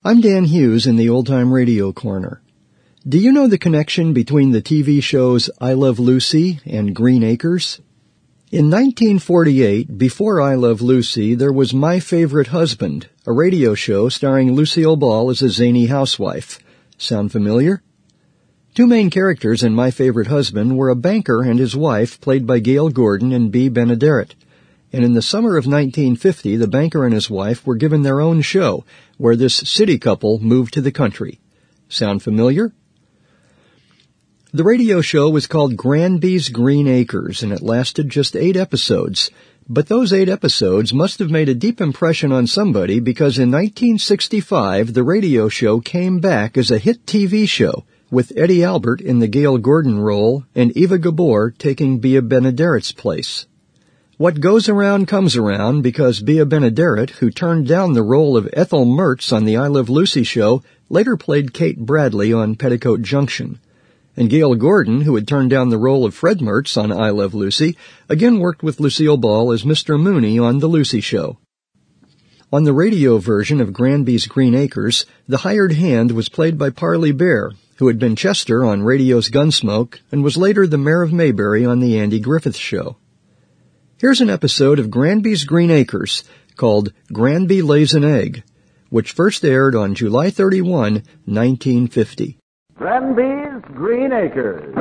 I'm Dan Hughes in the Old Time Radio Corner. Do you know the connection between the TV shows I Love Lucy and Green Acres? In 1948, before I Love Lucy, there was My Favorite Husband, a radio show starring Lucille Ball as a zany housewife. Sound familiar? Two main characters in My Favorite Husband were a banker and his wife, played by Gail Gordon and Bea Benaderet. And in the summer of 1950, the banker and his wife were given their own show, where this city couple moved to the country. Sound familiar? The radio show was called Granby's Green Acres, and it lasted just 8 episodes. But those 8 episodes must have made a deep impression on somebody, because in 1965, the radio show came back as a hit TV show, with Eddie Albert in the Gail Gordon role and Eva Gabor taking Bea Benadet's place. What goes around comes around, because Bea Benaderet, who turned down the role of Ethel Mertz on the I Love Lucy show, later played Kate Bradley on Petticoat Junction. And Gail Gordon, who had turned down the role of Fred Mertz on I Love Lucy, again worked with Lucille Ball as Mr. Mooney on The Lucy Show. On the radio version of Granby's Green Acres, the hired hand was played by Parley Bear, who had been Chester on radio's Gunsmoke and was later the Mayor of Mayberry on The Andy Griffith Show. Here's an episode of Granby's Green Acres called Granby Lays an Egg, which first aired on July 31, 1950. Granby's Green Acres.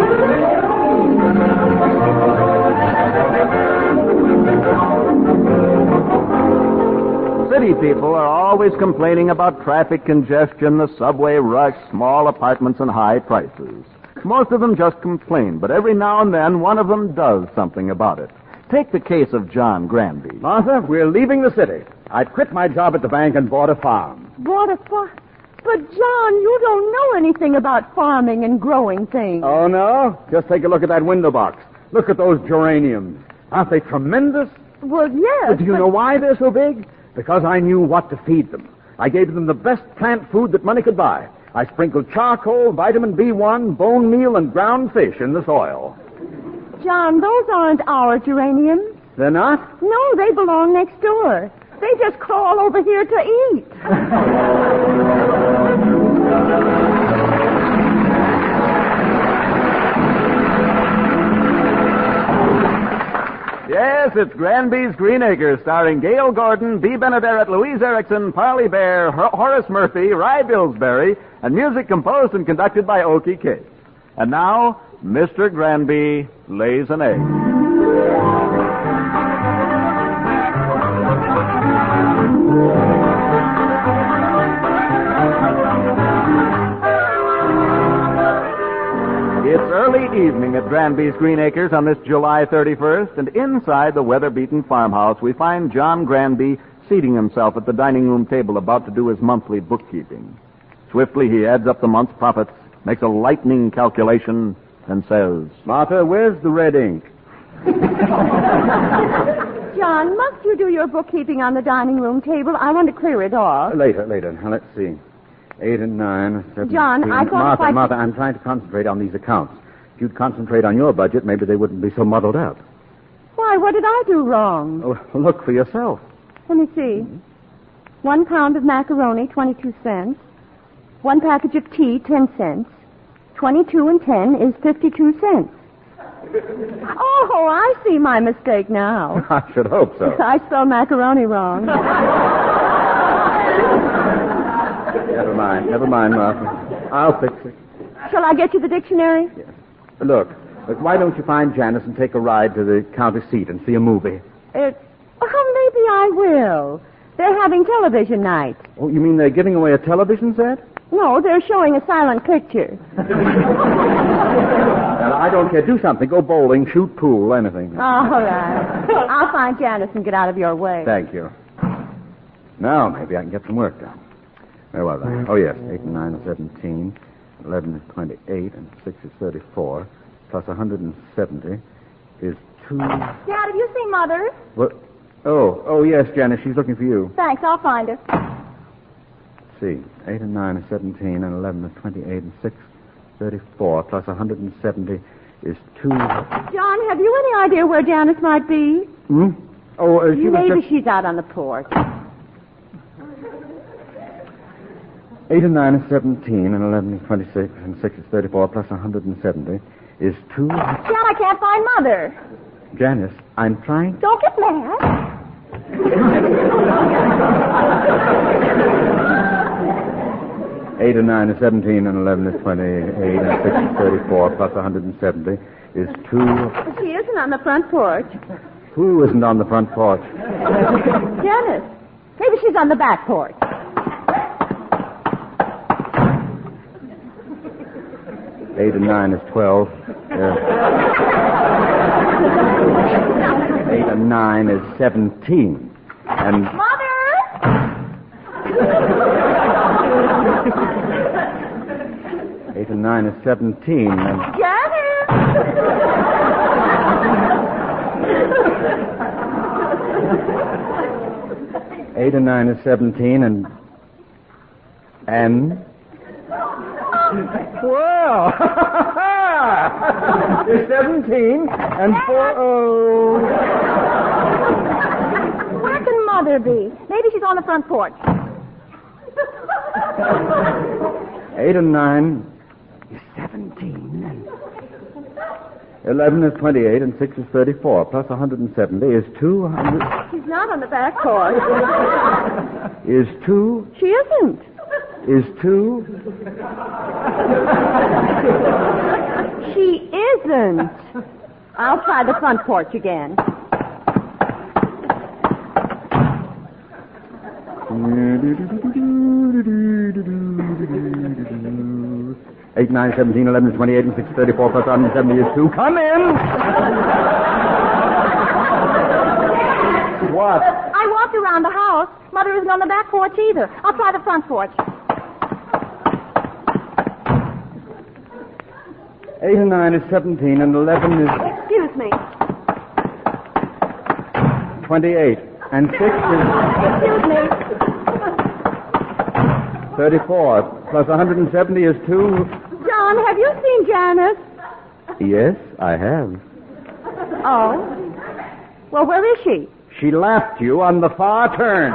City people are always complaining about traffic congestion, the subway rush, small apartments, and high prices. Most of them just complain, but every now and then one of them does something about it. Take the case of John Granby. Martha, we're leaving the city. I quit my job at the bank and bought a farm. Bought a farm? But, John, you don't know anything about farming and growing things. Oh, no? Just take a look at that window box. Look at those geraniums. Aren't they tremendous? Well, yes. But do you know why they're so big? Because I knew what to feed them. I gave them the best plant food that money could buy. I sprinkled charcoal, vitamin B1, bone meal, and ground fish in the soil. John, those aren't our geraniums. They're not? No, they belong next door. They just crawl over here to eat. Yes, it's Granby's Green Acres, starring Gail Gordon, Bea Benaderet, Louise Erickson, Parley Bear, Horace Murphy, Rye Billsbury, and music composed and conducted by Okie Case. And now, Mr. Granby Lays an Egg. It's early evening at Granby's Green Acres on this July 31st, and inside the weather-beaten farmhouse we find John Granby seating himself at the dining room table about to do his monthly bookkeeping. Swiftly he adds up the month's profits, makes a lightning calculation, and says, Martha, where's the red ink? John, must you do your bookkeeping on the dining room table? I want to clear it off. Later. Now, let's see. 8 and 9, 17. John, I thought Martha, I'm trying to concentrate on these accounts. If you'd concentrate on your budget, maybe they wouldn't be so muddled up. Why, what did I do wrong? Oh, look for yourself. Let me see. 1 pound of macaroni, 22 cents. 1 package of tea, 10 cents. 22 and 10 is 52 cents. Oh, I see my mistake now. I should hope so. I spelled macaroni wrong. Never mind, Martha. I'll fix it. Shall I get you the dictionary? Yes. Look, why don't you find Janice and take a ride to the county seat and see a movie? Maybe I will. They're having television night. Oh, you mean they're giving away a television set? No, they're showing a silent picture. Well, I don't care. Do something. Go bowling, shoot pool, anything. All right. I'll find Janice and get out of your way. Thank you. Now, maybe I can get some work done. Where was I? Oh, yes. 8 and 9 is 17. 11 is 28. And 6 is 34. Plus 170 is 2... Dad, have you seen Mother? What? Oh, yes, Janice. She's looking for you. Thanks. I'll find her. Let's see. 8 and 9 is 17. And 11 is 28. And 6 is 34. Plus 170 is 2... John, have you any idea where Janice might be? Hmm? Oh, she was Maybe just... she's out on the porch. 8 and 9 is 17, and 11 is 26, and 6 is 34, plus 170 is 2... John, I can't find Mother. Janice, I'm trying... Don't get mad. 8 and 9 is 17, and 11 is 28, and 6 is 34, plus 170 is 2... She isn't on the front porch. Who isn't on the front porch? Janice. Maybe she's on the back porch. 8 and 9 is 12. 8 and 9 is 17. And... Mother! 8 and 9 is 17. And... Janice! 8 and 9 is 17, and... Well, it's 17 and 4... Where can Mother be? Maybe she's on the front porch. 8 and 9 is 17. And 11 is 28, and 6 is 34, plus 170 is 200... She's not on the back porch. Is 2... She isn't. Is 2... She isn't. I'll try the front porch again. 8, 9, 17, 11, 28, and 6, 34, plus 170 is 2. Come in! What? I walked around the house. Mother isn't on the back porch either. I'll try the front porch. 8 and 9 is 17, and 11 is... Excuse me. 28, and 6 is... Excuse me. 34, plus 170 is 2... John, have you seen Janice? Yes, I have. Oh. Well, where is she? She left you on the far turn.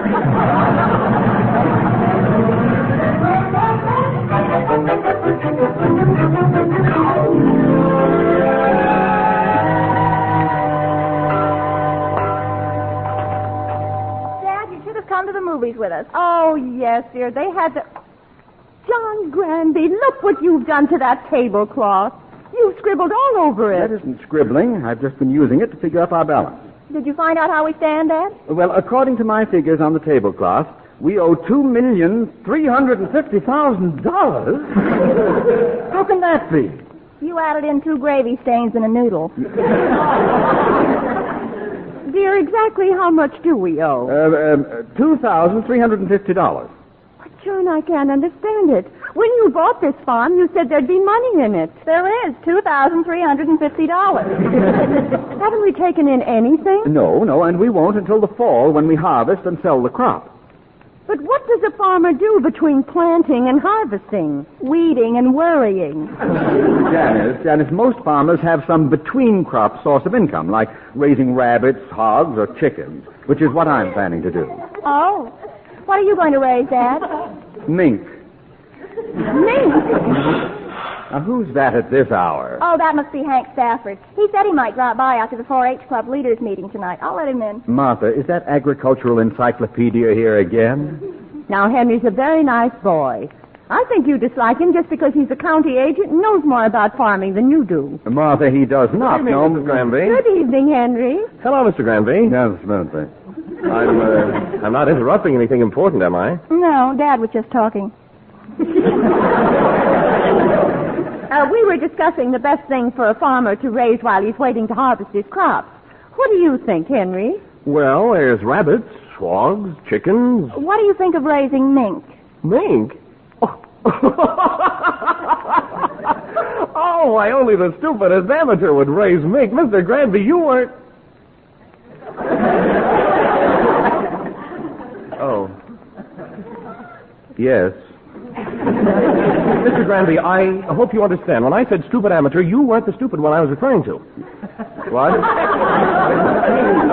Dad, you should have come to the movies with us. Oh, yes, dear. They had the... John Granby, look what you've done to that tablecloth. You've scribbled all over it. That isn't scribbling. I've just been using it to figure up our balance. Did you find out how we stand, Dad? Well, according to my figures on the tablecloth, we owe $2,350,000. How can that be? You added in 2 gravy stains and a noodle. Dear, exactly how much do we owe? $2,350. John, I can't understand it. When you bought this farm, you said there'd be money in it. There is, $2,350. Haven't we taken in anything? No, and we won't until the fall when we harvest and sell the crop. But what does a farmer do between planting and harvesting, weeding and worrying? Janice, most farmers have some between-crop source of income, like raising rabbits, hogs, or chickens, which is what I'm planning to do. Oh. What are you going to raise, Dad? Mink. Mink? Now, who's that at this hour? Oh, that must be Hank Stafford. He said he might drop by after the 4-H Club leaders meeting tonight. I'll let him in. Martha, is that agricultural encyclopedia here again? Now, Henry's a very nice boy. I think you dislike him just because he's a county agent and knows more about farming than you do. Martha, he does not know... Mrs. Granby. Good evening, Henry. Hello, Mr. Granby. Yes, Martha. I'm not interrupting anything important, am I? No, Dad was just talking. We were discussing the best thing for a farmer to raise while he's waiting to harvest his crops. What do you think, Henry? Well, there's rabbits, hogs, chickens. What do you think of raising mink? Mink? Oh, why, only the stupidest amateur would raise mink. Mr. Granby, you weren't... Oh. Yes. Mr. Granby, I hope you understand. When I said stupid amateur, you weren't the stupid one I was referring to. What?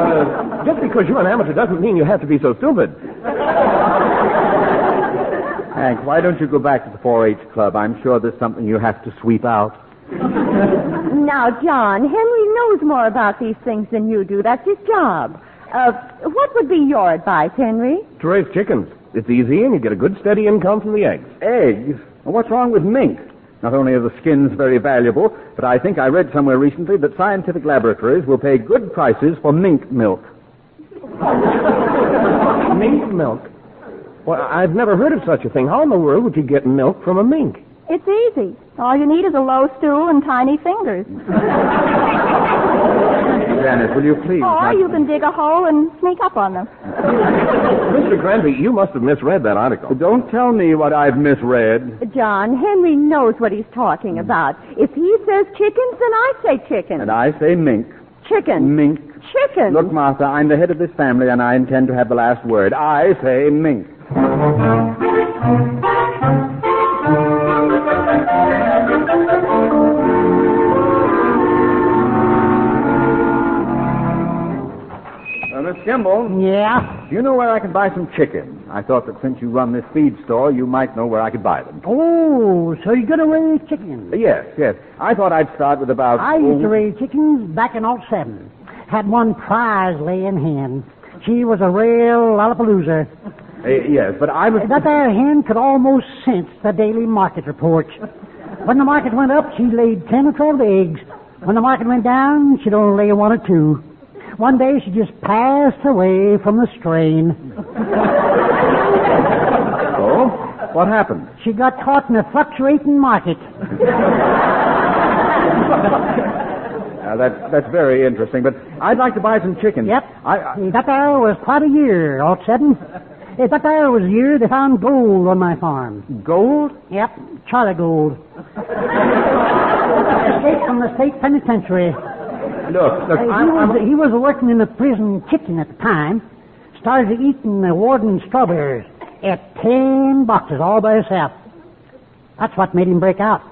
Just because you're an amateur doesn't mean you have to be so stupid. Hank, why don't you go back to the 4-H club? I'm sure there's something you have to sweep out. Now, John, Henry knows more about these things than you do. That's his job. What would be your advice, Henry? To raise chickens. It's easy, and you get a good steady income from the eggs. Eggs? Well, what's wrong with mink? Not only are the skins very valuable, but I think I read somewhere recently that scientific laboratories will pay good prices for mink milk. Mink milk? Well, I've never heard of such a thing. How in the world would you get milk from a mink? It's easy. All you need is a low stool and tiny fingers. Janice, will you please... Or you can dig a hole and sneak up on them. Mr. Granby, you must have misread that article. Don't tell me what I've misread. John, Henry knows what he's talking about. If he says chickens, then I say chickens. And I say mink. Chickens. Mink. Chickens. Look, Martha, I'm the head of this family, and I intend to have the last word. I say mink. Miss Kimball? Yeah? Do you know where I can buy some chicken? I thought that since you run this feed store, you might know where I could buy them. Oh, so you're going to raise chickens? Yes. I thought I'd start with about... I used to raise chickens back in '07. Had one prize-laying hen. She was a real lollapalooza. Yes, but I was... That there hen could almost sense the daily market reports. When the market went up, she laid 10 or 12 eggs. When the market went down, she'd only lay 1 or 2. One day she just passed away from the strain. So? What happened? She got caught in a fluctuating market. That's very interesting, but I'd like to buy some chicken. Yep. That there was quite a year, '07. That there was the year they found gold on my farm. Gold? Yep, Charlie Gold. Escaped from the state penitentiary. Look, he was working in the prison kitchen at the time. Started eating the warden's strawberries. Ate 10 boxes all by himself. That's what made him break out.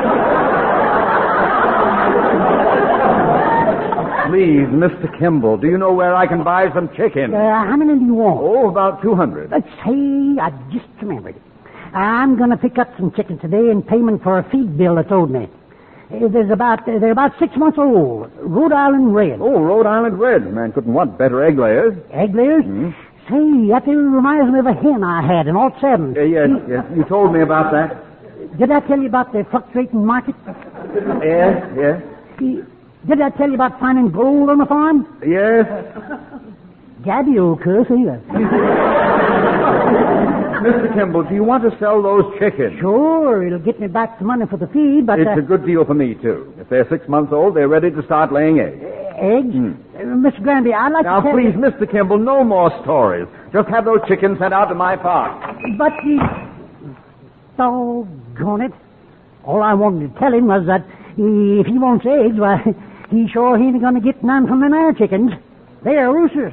Please, Mr. Kimball, do you know where I can buy some chicken? How many do you want? Oh, about 200. Let's say, I just remembered. I'm going to pick up some chicken today in payment for a feed bill that's owed me. They're about 6 months old. Rhode Island Red. Oh, Rhode Island Red. Man couldn't want better egg layers. Egg layers? Mm-hmm. Say, that reminds me of a hen I had in '07. Yes. You told me about that. Did I tell you about the fluctuating market? Yes. Did I tell you about finding gold on the farm? Yes. Gabby old cuss, either. Mr. Kimball, do you want to sell those chickens? Sure, it'll get me back some money for the feed, but... It's a good deal for me, too. If they're 6 months old, they're ready to start laying eggs. Eggs? Mr. Granby, I'd like now, to tell please, you... Mr. Kimball, no more stories. Just have those chickens sent out to my farm. But doggone it. All I wanted to tell him was that if he wants eggs, why, he sure ain't going to get none from them air chickens. They're roosters.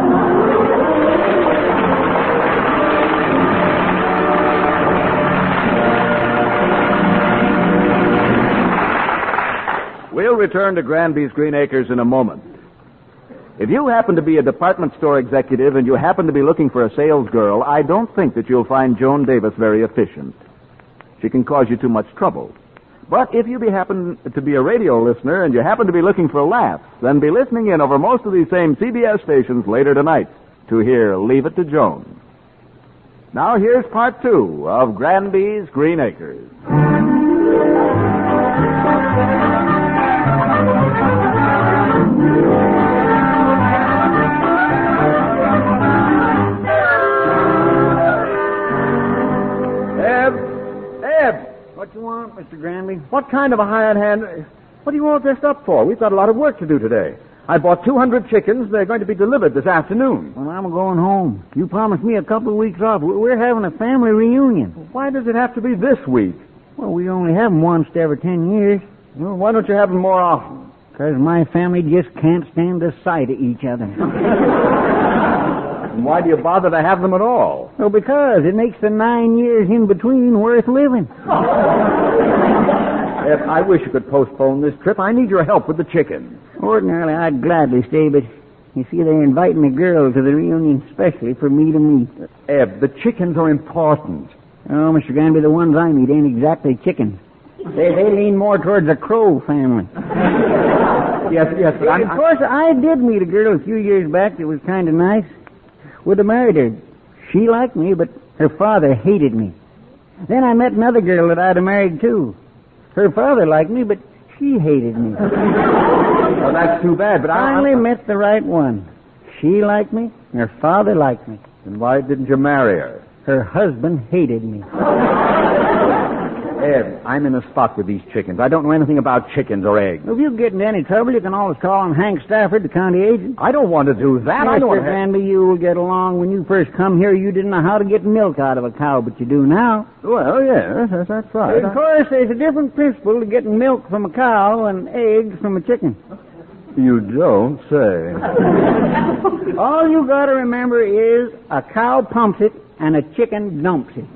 We'll return to Granby's Green Acres in a moment. If you happen to be a department store executive and you happen to be looking for a sales girl, I don't think that you'll find Joan Davis very efficient. She can cause you too much trouble. But if you happen to be a radio listener and you happen to be looking for laughs, then be listening in over most of these same CBS stations later tonight to hear Leave It to Joan. Now here's part 2 of Granby's Green Acres. What you want, Mr. Granby? What kind of a hired hand? What do you all dressed up for? We've got a lot of work to do today. I bought 200 chickens. They're going to be delivered this afternoon. Well, I'm going home. You promised me a couple of weeks off. We're having a family reunion. Why does it have to be this week? Well, we only have them once every 10 years. Well, why don't you have them more often? Because my family just can't stand the sight of each other. And why do you bother to have them at all? Well, because it makes the 9 years in between worth living. If I wish you could postpone this trip. I need your help with the chickens. Ordinarily, I'd gladly stay, but you see, they're inviting a girl to the reunion specially for me to meet. Eb, the chickens are important. Oh, Mr. Granby, the ones I meet ain't exactly chickens. They lean more towards the crow family. Yes, but Of course, I did meet a girl a few years back that was kind of nice. Would have married her. She liked me, but her father hated me. Then I met another girl that I'd have married, too. Her father liked me, but she hated me. Well, that's too bad, but I Finally met the right one. She liked me, and her father liked me. Then why didn't you marry her? Her husband hated me. Ed, I'm in a spot with these chickens. I don't know anything about chickens or eggs. If you get into any trouble, you can always call on Hank Stafford, the county agent. I don't want to do that. I don't Mr. want to... Granby, you will get along. When you first come here, you didn't know how to get milk out of a cow, but you do now. Well, yes, that's right. Of course, there's a different principle to getting milk from a cow and eggs from a chicken. You don't say. All you got to remember is a cow pumps it and a chicken dumps it.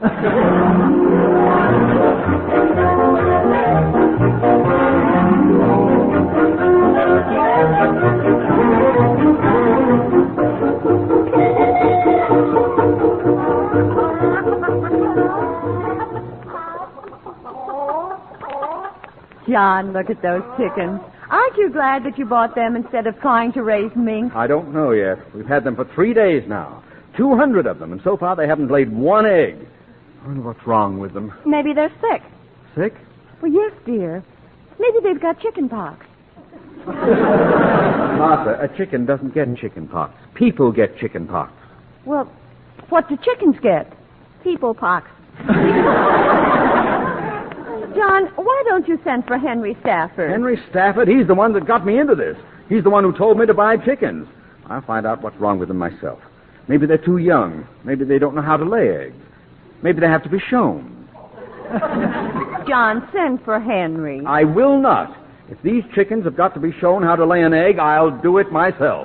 John, look at those chickens. Aren't you glad that you bought them instead of trying to raise mink? I don't know yet. We've had them for 3 days now. 200 of them, and so far they haven't laid one egg. I wonder what's wrong with them. Maybe they're sick. Sick? Well, yes, dear. Maybe they've got chicken pox. Martha, a chicken doesn't get chicken pox. People get chicken pox. Well, what do chickens get? People pox. John, why don't you send for Henry Stafford? Henry Stafford, he's the one that got me into this. He's the one who told me to buy chickens. I'll find out what's wrong with them myself. Maybe they're too young. Maybe they don't know how to lay eggs. Maybe they have to be shown. John, send for Henry. I will not. If these chickens have got to be shown how to lay an egg, I'll do it myself.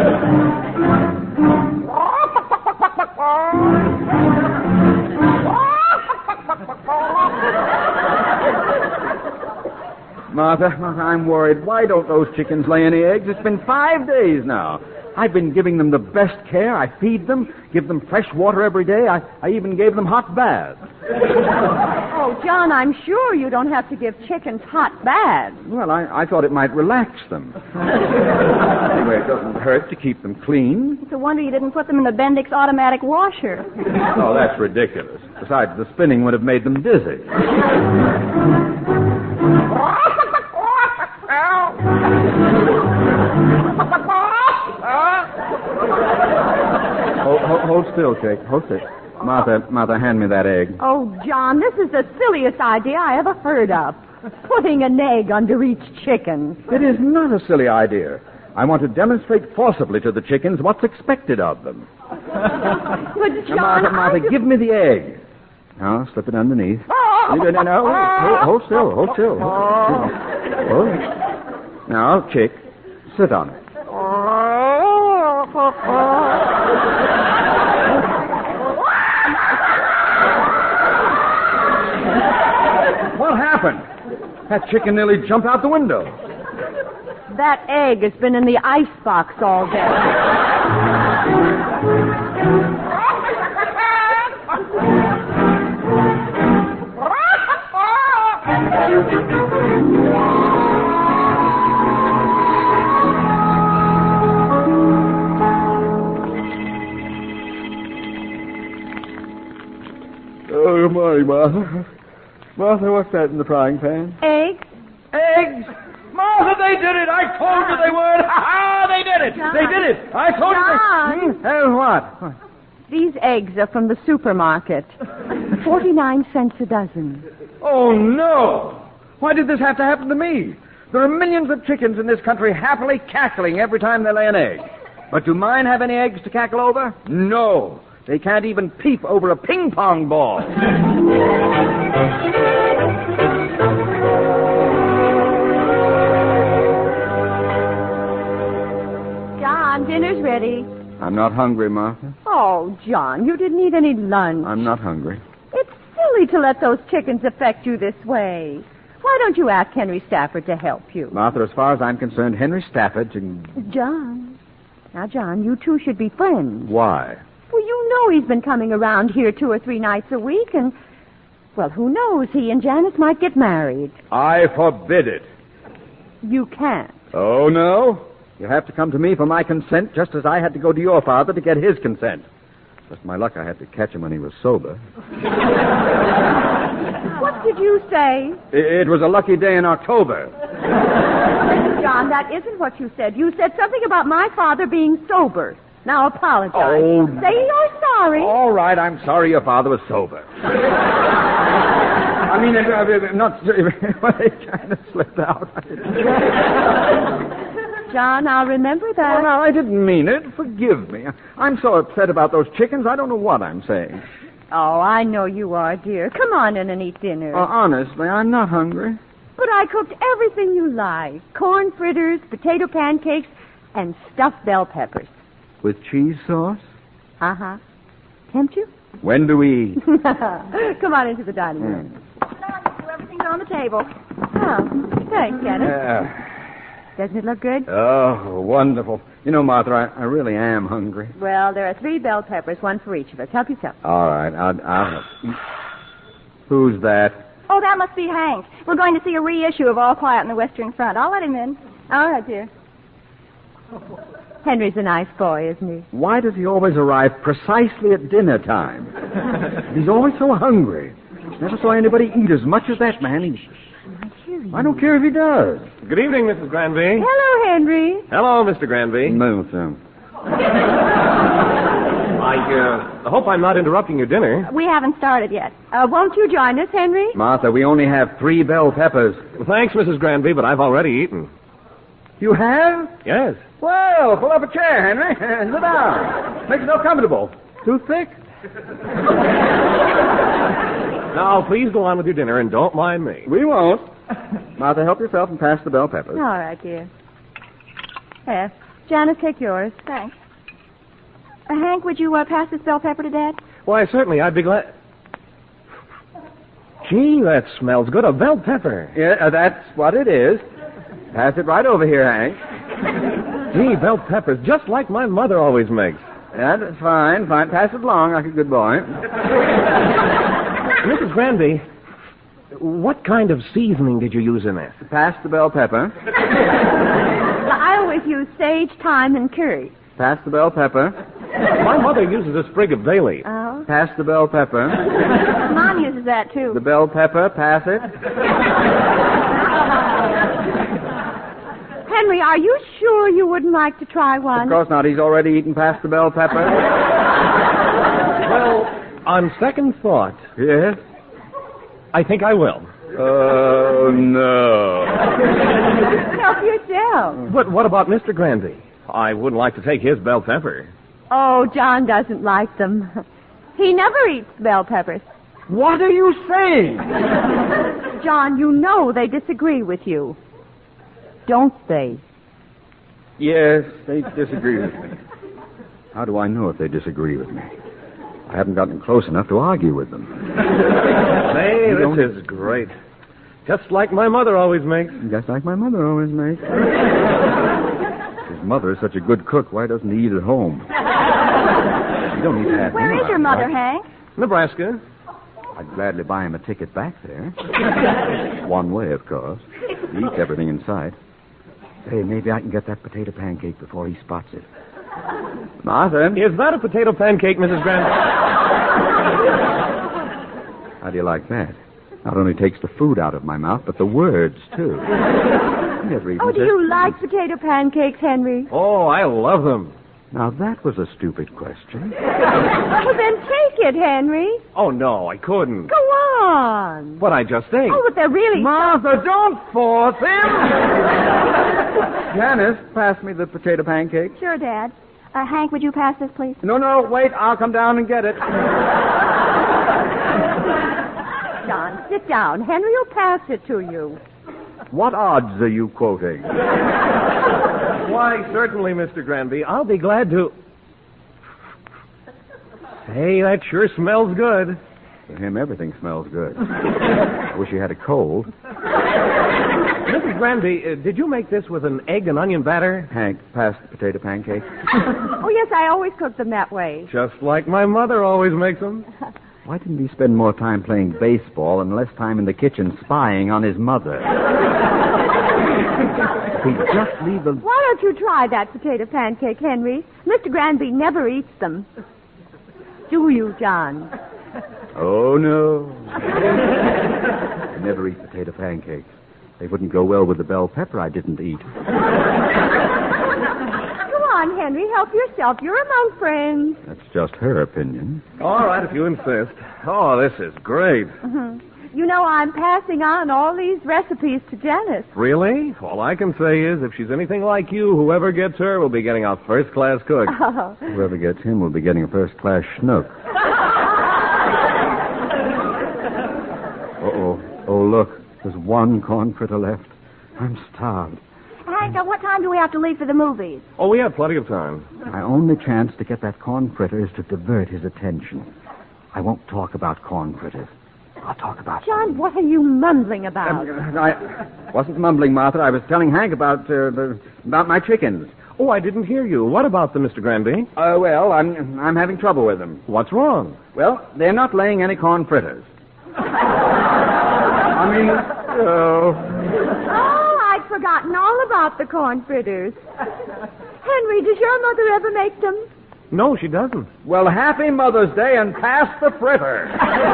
Martha, I'm worried. Why don't those chickens lay any eggs? It's been 5 days now. I've been giving them the best care. I feed them, give them fresh water every day. I even gave them hot baths. Oh, John, I'm sure you don't have to give chickens hot baths. Well, I thought it might relax them. Anyway, it doesn't hurt to keep them clean. It's a wonder you didn't put them in the Bendix automatic washer. Oh, that's ridiculous. Besides, the spinning would have made them dizzy. Hold still, Jake. Hold still. Martha, hand me that egg. Oh, John, this is the silliest idea I ever heard of. Putting an egg under each chicken. It is not a silly idea. I want to demonstrate forcibly to the chickens what's expected of them. But, Now, John, Martha, give me the egg. Now, slip it underneath. No. Hold still. Hold still. Hold. Now, chick, sit on it. What happened? That chicken nearly jumped out the window. That egg has been in the icebox all day. Oh, good morning, Martha. Martha, what's that in the frying pan? Eggs? Eggs! Martha, they did it! I told you they would! Ha-ha! They did it! John. They did it! I told you they... John. What? These eggs are from the supermarket. 49 cents a dozen. Oh, no! Why did this have to happen to me? There are millions of chickens in this country happily cackling every time they lay an egg. But do mine have any eggs to cackle over? No. They can't even peep over a ping-pong ball. John, dinner's ready. I'm not hungry, Martha. Oh, John, you didn't eat any lunch. I'm not hungry. It's silly to let those chickens affect you this way. Why don't you ask Henry Stafford to help you? Martha, as far as I'm concerned, Henry Stafford... John. Now, John, you two should be friends. Why? Well, you know he's been coming around here 2 or 3 nights a week, and Well, who knows? He and Janice might get married. I forbid it. You can't. Oh, no? You have to come to me for my consent, just as I had to go to your father to get his consent. Just my luck, I had to catch him when he was sober. What did you say? It was a lucky day in October. John, that isn't what you said. You said something about my father being sober. Now apologize. Oh. Say you're sorry. All right, I'm sorry your father was sober. I mean, not... Well, it kind of slipped out. John, I'll remember that. Oh, no, I didn't mean it. Forgive me. I'm so upset about those chickens, I don't know what I'm saying. Oh, I know you are, dear. Come on in and eat dinner. Honestly, I'm not hungry. But I cooked everything you like. Corn fritters, potato pancakes, and stuffed bell peppers. With cheese sauce? Uh-huh. Tempt you? When do we eat? Come on into the dining room. Everything's on the table. Oh, thanks, Dennis. Doesn't it look good? Oh, wonderful. You know, Martha, I really am hungry. Well, there are 3 bell peppers, 1 for each of us. Help yourself. All right, I'll help. Who's that? Oh, that must be Hank. We're going to see a reissue of All Quiet on the Western Front. I'll let him in. All right, dear. Henry's a nice boy, isn't he? Why does he always arrive precisely at dinner time? He's always so hungry. Never saw anybody eat as much as that man. I don't care if he does. Good evening, Mrs. Granby. Hello, Henry. Hello, Mr. Granby. No, sir. I hope I'm not interrupting your dinner. We haven't started yet. Won't you join us, Henry? Martha, we only have 3 bell peppers. Well, thanks, Mrs. Granby, but I've already eaten. You have? Yes. Well, pull up a chair, Henry. Sit down. Make yourself comfortable. Too thick? Now, please go on with your dinner and don't mind me. We won't. Martha, help yourself and pass the bell peppers. All right, dear. Here, Janice, take yours. Thanks. Hank, would you pass this bell pepper to Dad? Why, certainly, I'd be glad... Gee, that smells good. A bell pepper. Yeah, that's what it is. Pass it right over here, Hank. Gee, bell peppers, just like my mother always makes. That's fine. Pass it along like a good boy. Mrs. Granby, what kind of seasoning did you use in this? Pass the bell pepper. I always use sage, thyme, and curry. Pass the bell pepper. My mother uses a sprig of bay leaf. Oh? Pass the bell pepper. Mom uses that, too. The bell pepper, pass it. Henry, are you sure you wouldn't like to try one? Of course not. He's already eaten past the bell pepper. Well, on second thought... Yes? I think I will. Oh, no. Help yourself. But what about Mr. Granby? I wouldn't like to take his bell pepper. Oh, John doesn't like them. He never eats bell peppers. What are you saying? John, you know they disagree with you. Don't they? Yes, they disagree with me. How do I know if they disagree with me? I haven't gotten close enough to argue with them. Hey, this is great. Just like my mother always makes. Just like my mother always makes. His mother is such a good cook. Why doesn't he eat at home? You don't need to have Where him is your around, mother, right? Hank? Nebraska. I'd gladly buy him a ticket back there. One way, of course. He eats everything in sight. Hey, maybe I can get that potato pancake before he spots it. Martha? Is that a potato pancake, Mrs. Granby? How do you like that? Not only takes the food out of my mouth, but the words, too. Oh, do you like potato pancakes, Henry? Oh, I love them. Now, that was a stupid question. Well, then take it, Henry. Oh, no, I couldn't. Go on. But I just ate. Oh, but they're really... Martha, don't force him! Janice, pass me the potato pancake. Sure, Dad. Hank, would you pass this, please? No, wait. I'll come down and get it. John, sit down. Henry will pass it to you. What odds are you quoting? Why, certainly, Mr. Granby. I'll be glad to... Hey, that sure smells good. For him, everything smells good. I wish you had a cold. Mrs. Granby, did you make this with an egg and onion batter? Hank, pass the potato pancake. Oh, yes, I always cook them that way. Just like my mother always makes them. Why didn't he spend more time playing baseball and less time in the kitchen spying on his mother? He'd just leave the... Why don't you try that potato pancake, Henry? Mr. Granby never eats them. Do you, John? Oh, no. I never eat potato pancakes. They wouldn't go well with the bell pepper I didn't eat. Come on, Henry, help yourself. You're among friends. That's just her opinion. All right, if you insist. Oh, this is great. Mm-hmm. You know, I'm passing on all these recipes to Janice. Really? All I can say is, if she's anything like you, whoever gets her will be getting a first-class cook. Oh. Whoever gets him will be getting a first-class schnook. Uh-oh. Oh, look. There's one corn fritter left. I'm starved. Hank, what time do we have to leave for the movies? Oh, we have plenty of time. My only chance to get that corn fritter is to divert his attention. I won't talk about corn fritters. I'll talk about... John, what are you mumbling about? I wasn't mumbling, Martha. I was telling Hank about my chickens. Oh, I didn't hear you. What about them, Mr. Granby? Well, I'm having trouble with them. What's wrong? Well, they're not laying any corn fritters. Oh, I'd forgotten all about the corn fritters. Henry, does your mother ever make them? No, she doesn't. Well, happy Mother's Day and pass the fritter.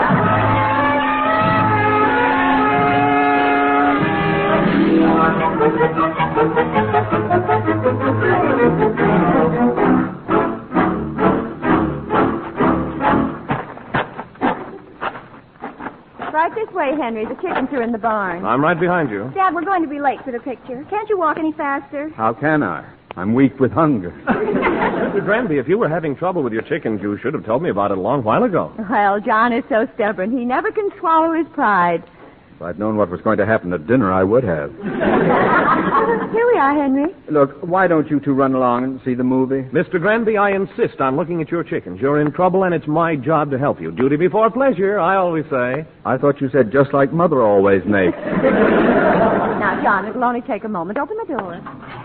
Right this way, Henry. The chickens are in the barn. I'm right behind you. Dad, we're going to be late for the picture. Can't you walk any faster? How can I? I'm weak with hunger. Mr. Granby, if you were having trouble with your chickens, you should have told me about it a long while ago. Well, John is so stubborn. He never can swallow his pride. If I'd known what was going to happen at dinner, I would have. Here we are, Henry. Look, why don't you two run along and see the movie? Mr. Granby, I insist on looking at your chickens. You're in trouble, and it's my job to help you. Duty before pleasure, I always say. I thought you said just like Mother always makes. Now, John, it'll only take a moment. Open the door.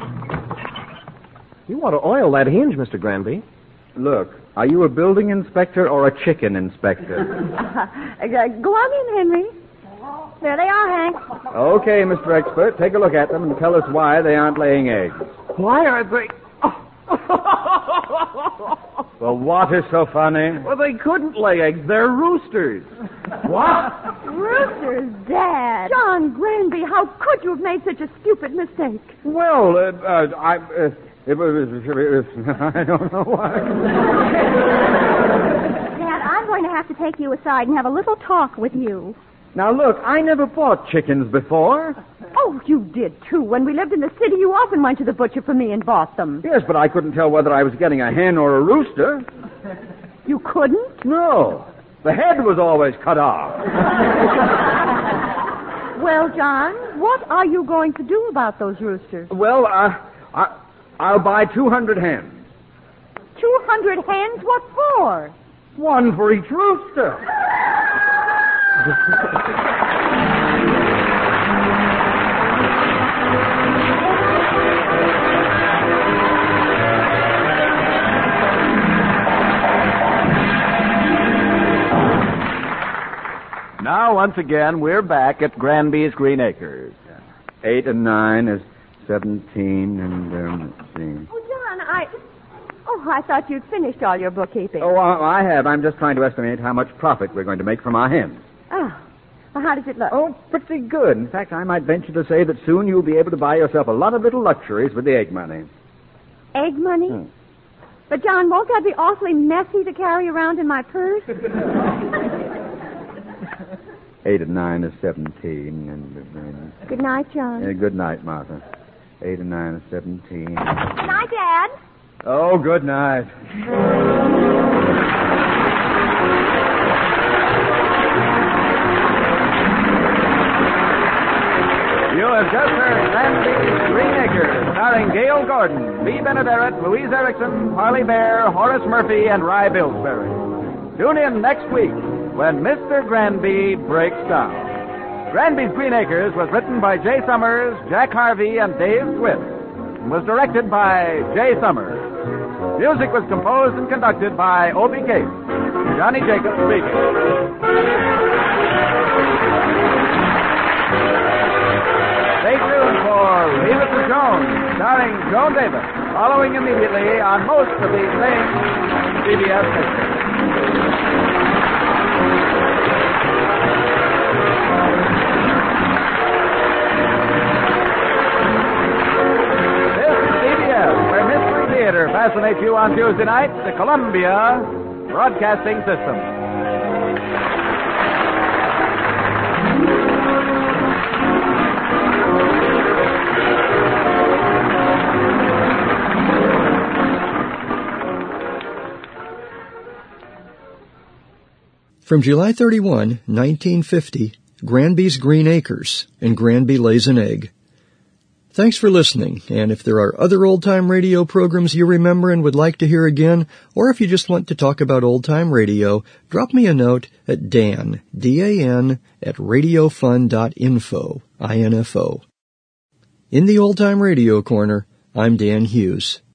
You want to oil that hinge, Mr. Granby. Look, are you a building inspector or a chicken inspector? Go on in, Henry. There they are, Hank. Okay, Mr. Expert, take a look at them and tell us why they aren't laying eggs. Why aren't they... Well, what is so funny? Well, they couldn't lay eggs. They're roosters. What? Roosters, Dad. John Granby, how could you have made such a stupid mistake? Well, it was I don't know why. Dad, I'm going to have to take you aside and have a little talk with you. Now, look, I never bought chickens before. Oh, you did, too. When we lived in the city, you often went to the butcher for me and bought them. Yes, but I couldn't tell whether I was getting a hen or a rooster. You couldn't? No. The head was always cut off. Well, John, what are you going to do about those roosters? Well, I'll buy 200 hens. 200 hens? What for? One for each rooster. Now, once again, we're back at Granby's Green Acres. 8 and 9 is 17, and let's see. Oh, John, I thought you'd finished all your bookkeeping. Oh, I have. I'm just trying to estimate how much profit we're going to make from our hens. Oh. Well, how does it look? Oh, pretty good. In fact, I might venture to say that soon you'll be able to buy yourself a lot of little luxuries with the egg money. Egg money? But, John, won't that be awfully messy to carry around in my purse? 8 and 9 is 17, and... Good night, John. Good night, Martha. 8 and 9 is 17. Good night, Dad. Oh, good night. You have just heard Granby's Green Acres, starring Gail Gordon, Bea Benaderet, Louise Erickson, Harley Bear, Horace Murphy, and Rye Billsbury. Tune in next week when Mr. Granby breaks down. Granby's Green Acres was written by Jay Summers, Jack Harvey, and Dave Swift, and was directed by Jay Summers. Music was composed and conducted by Obie Case. Johnny Jacobs speaking. Stay tuned for Leave It to Joan, starring Joan Davis, following immediately on most of these same CBS stations. This is CBS, where Mystery Theater fascinates you on Tuesday night, the Columbia Broadcasting System. From July 31, 1950, Granby's Green Acres, and Granby Lays an Egg. Thanks for listening, and if there are other old-time radio programs you remember and would like to hear again, or if you just want to talk about old-time radio, drop me a note at Dan, D-A-N, at radiofun.info, I-N-F-O. In the Old Time Radio Corner, I'm Dan Hughes.